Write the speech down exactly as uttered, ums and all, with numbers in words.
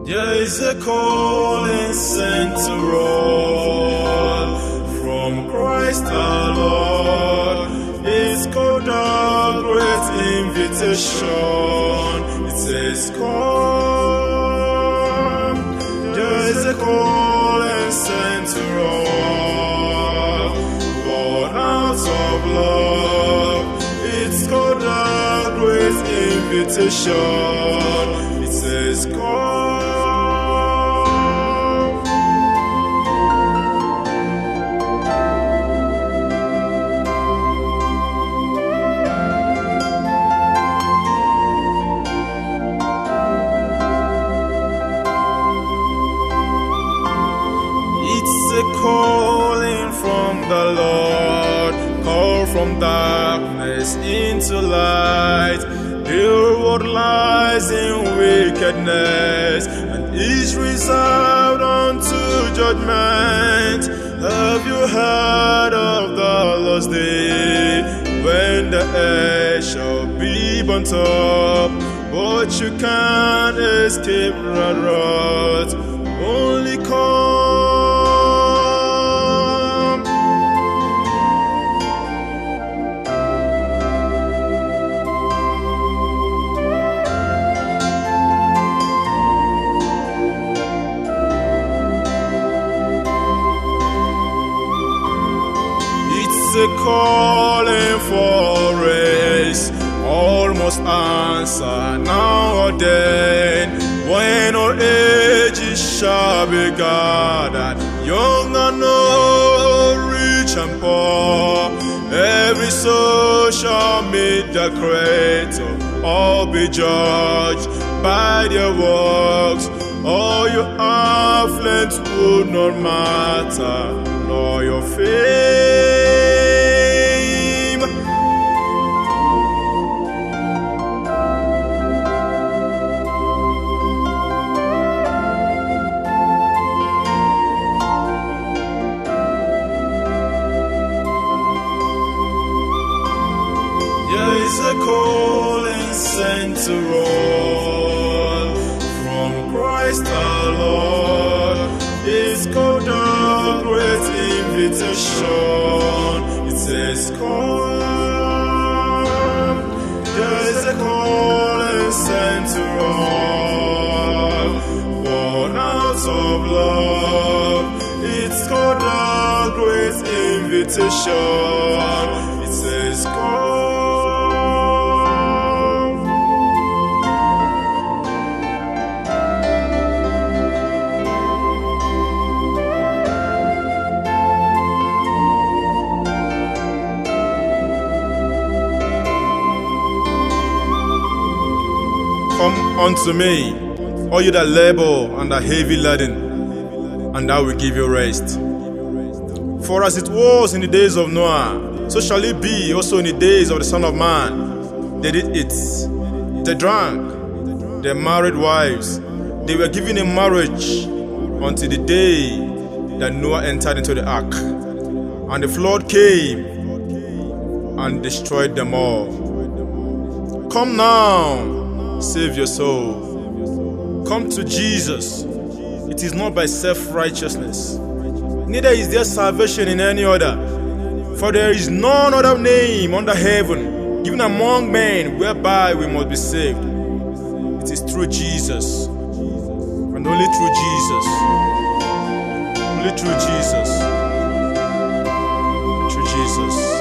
There is a calling sent to all from Christ our Lord. It's called a great invitation. It says, come. There is a calling sent to all, born out of love. It's called a great invitation. It says, come. Calling from the Lord, call from darkness into light. The world lies in wickedness and is reserved unto judgment. Have you heard of the last day when the earth shall be burnt up? But you can't escape that wrath. Only come. A calling for race, almost answer now or then, when all ages shall be gathered, young and old, rich and poor. Every soul shall meet the Creator, all be judged by their works. All your affluence would not matter, nor your fame. There is a calling sent to all from Christ our Lord. It's called a great invitation. It says, come. There is a calling sent to all, born out of love. It's called a great invitation. It says, come. Come unto me, all you that labor and are heavy laden, and I will give you rest. For as it was in the days of Noah, so shall it be also in the days of the Son of Man. They did eat, they drank, they married wives, they were given in marriage until the day that Noah entered into the ark, and the flood came and destroyed them all. Come now, save your soul. Come to Jesus. It is not by self-righteousness, neither is there salvation in any other. For there is none other name under heaven given among men whereby we must be saved. It is through Jesus, and only through Jesus. Only through Jesus. Through Jesus.